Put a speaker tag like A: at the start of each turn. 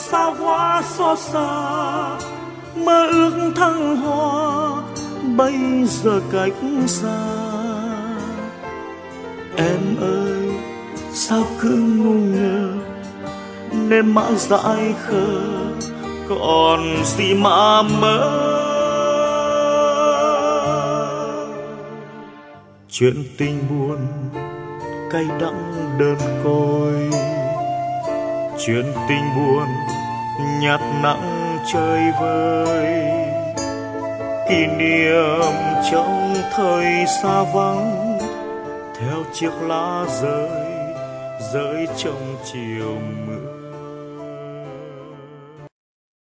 A: xa hoa xót xa, mơ ước thăng hoa bây giờ cách xa. Em ơi sao cứ ngu ngơ nên mãi dại khờ, còn gì mà mơ. Chuyện tình buồn cay đắng đơn côi, chuyện tình buồn nhạt nặng chơi vơi. Kỷ niệm trong thời xa vắng theo chiếc lá rơi rơi trong chiều mưa.